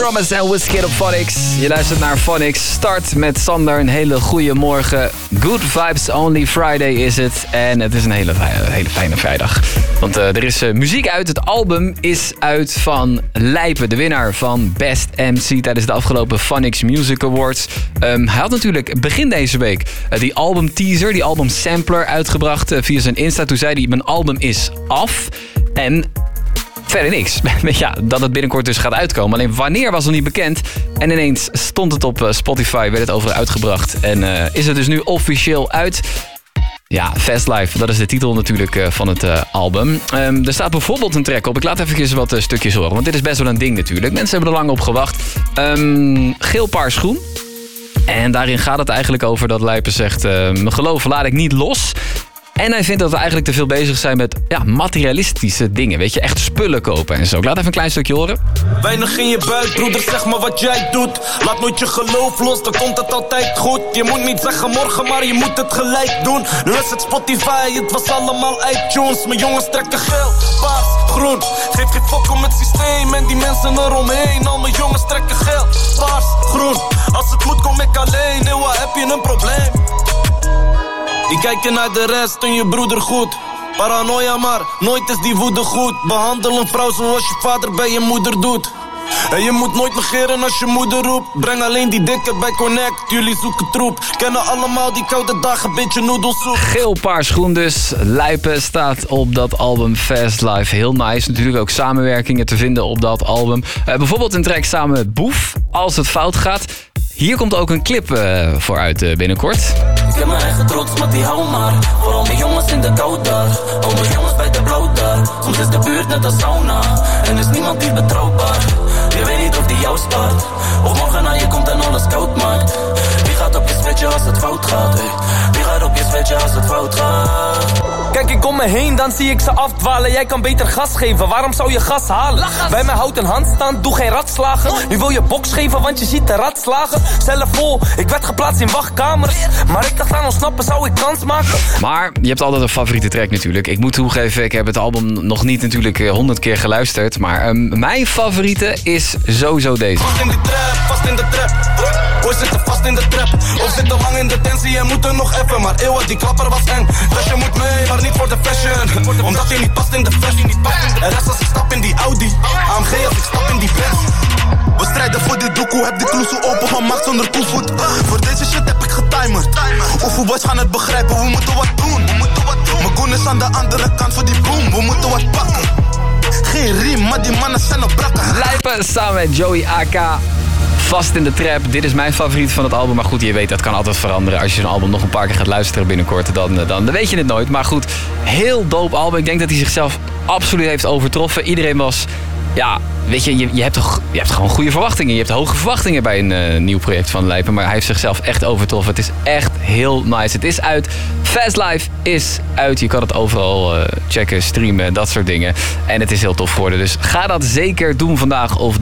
Promise en Wizkid op Phonics. Je luistert naar Phonics. Start met Sander. Een hele goede morgen. Good vibes only Friday is het. En het is een hele fijne vrijdag. Want er is muziek uit. Het album is uit van Lijpen. De winnaar van Best MC tijdens de afgelopen Phonics Music Awards. Hij had natuurlijk begin deze week die album teaser, die album sampler uitgebracht via zijn Insta. Toen zei hij, mijn album is af. En verder niks. Ja, dat het binnenkort dus gaat uitkomen. Alleen wanneer was nog niet bekend. En ineens stond het op Spotify, werd het overal uitgebracht. En is het dus nu officieel uit. Ja, Fast Life, dat is de titel natuurlijk van het album. Er staat bijvoorbeeld een track op. Ik laat even wat stukjes horen, want dit is best wel een ding natuurlijk. Mensen hebben er lang op gewacht. Geel-paars groen. En daarin gaat het eigenlijk over dat Lijpen zegt, mijn geloof laat ik niet los. En hij vindt dat we eigenlijk te veel bezig zijn met materialistische dingen. Weet je, echt spullen kopen en zo. Ik laat even een klein stukje horen. Weinig in je buik, broeder, zeg maar wat jij doet. Laat nooit je geloof los, dan komt het altijd goed. Je moet niet zeggen morgen, maar je moet het gelijk doen. Nu is het Spotify, het was allemaal iTunes. Mijn jongens trekken geel, paars, groen. Geef geen fok om het systeem en die mensen eromheen. Al mijn jongens trekken geel, paars, groen. Als het moet kom ik alleen, eeuw, heb je een probleem. Die kijken naar de rest en je broeder goed. Paranoia maar, nooit is die woede goed. Behandel een vrouw zoals je vader bij je moeder doet. En je moet nooit negeren als je moeder roept. Breng alleen die dikke bij Connect, jullie zoeken troep. Kennen allemaal die koude dagen, beetje noedelsoep. Geel, paars, groen dus. Lijpen staat op dat album Fast Life. Heel nice. Natuurlijk ook samenwerkingen te vinden op dat album. Bijvoorbeeld een track samen met Boef, Als het fout gaat. Hier komt ook een clip voor uit binnenkort. Ik heb mijn eigen trots, maar die hou maar. Vooral mijn jongens in de kou daar. Al mijn jongens bij de blauw daar. Soms is de buurt net als sauna. En is niemand die betrouwbaar. Je weet niet of die jou spaart. Of morgen naar je komt en alles koud maakt. Wie gaat op je switchen als het fout gaat? Hey? Wie gaat op je switchen als het fout gaat? Kijk ik om me heen, dan zie ik ze afdwalen. Jij kan beter gas geven, waarom zou je gas halen? Bij mij houdt een handstand, doe geen ratslagen. Nu wil je box geven, want je ziet de ratslagen. Zelf vol, ik werd geplaatst in wachtkamers. Maar ik dacht aan ontsnappen, zou ik kans maken? Maar je hebt altijd een favoriete track natuurlijk. Ik moet toegeven, ik heb het album nog niet natuurlijk 100 keer geluisterd. Maar mijn favoriete is sowieso deze. Vast in die trap, vast in de trap. Boys zitten vast in de trap. Of zitten lang in de tensie en moeten nog even. Maar eeuwig, die klapper was eng. Dus je moet mee, maar niet voor de fashion. Omdat hij niet past in de fashion. En rest als ik stap in die Audi. AMG als ik stap in die Benz. We strijden voor die doekoe, heb die kloezen opengemaakt zonder koevoet. Voor deze shit heb ik getimerd. Oefenboys gaan het begrijpen, we moeten wat doen. Mijn goon is aan de andere kant voor die boom, we moeten wat pakken. Geen riem, maar die mannen zijn op brakken. Lijpen samen met Joey AK. Vast in de trap. Dit is mijn favoriet van het album. Maar goed, je weet, dat kan altijd veranderen. Als je zo'n album nog een paar keer gaat luisteren binnenkort, dan weet je het nooit. Maar goed, heel dope album. Ik denk dat hij zichzelf absoluut heeft overtroffen. Iedereen was... Ja, weet je, je hebt gewoon goede verwachtingen. Je hebt hoge verwachtingen bij een nieuw project van Lijpen. Maar hij heeft zichzelf echt overtroffen. Het is echt heel nice. Het is uit. Fast Life is uit. Je kan het overal checken, streamen, dat soort dingen. En het is heel tof geworden. Dus ga dat zeker doen vandaag of